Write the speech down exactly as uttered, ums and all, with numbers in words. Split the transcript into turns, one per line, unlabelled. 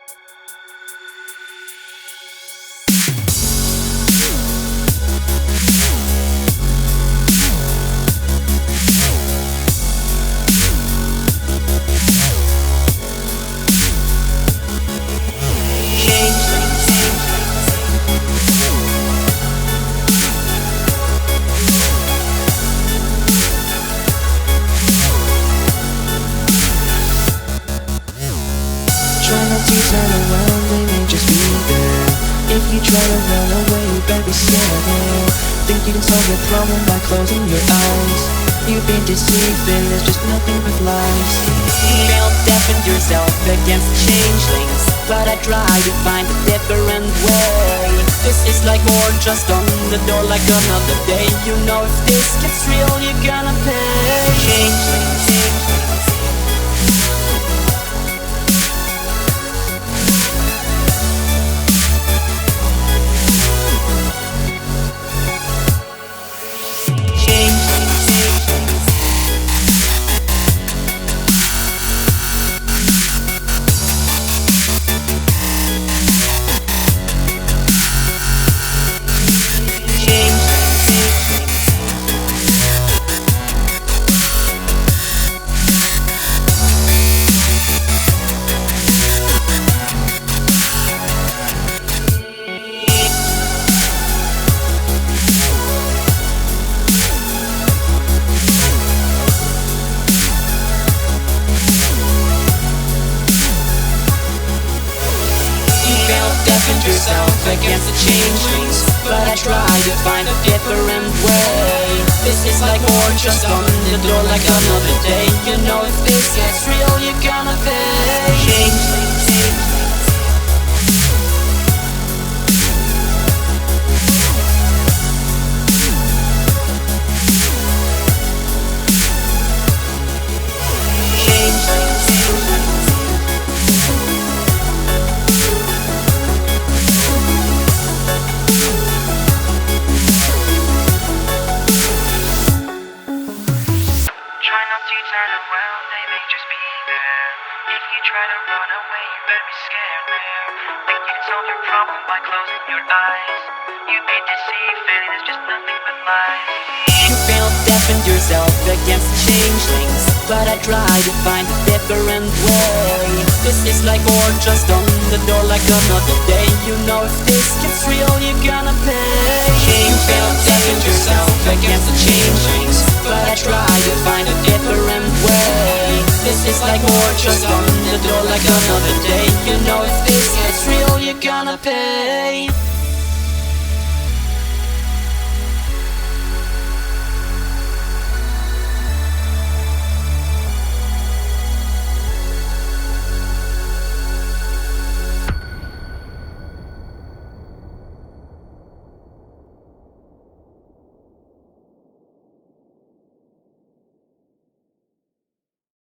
Try not to turn around, they may just be there. If you try to run away, you better be scared. Think you can solve your problem by closing your eyes. You've been deceived, and there's just nothing but lies.
You felt deafened yourself against changelings, but I try to find a different way. This is like more just on the door like another day. You know if this gets real, you're gonna pay. Changelings, changelings. Deafened yourself against the changelings, but I try to find a different way. This is like more just on the door like another day. You know if this gets real, you're gonna pay. Changelings, changelings.
Try not to turn around, they may just be there. If you try to run away, you better be scared there. Think you can solve your problem by closing your eyes. You've been deceived, and there's just nothing but lies.
You felt deafened yourself against changelings, but I try to find a different way. This is like more just on the door like another day. You know if this gets real, you're gonna pay. You felt deafened yourself against the changelings, but I try to find a different way. This is like more just on the door like another day. You know if this gets real, you're gonna pay.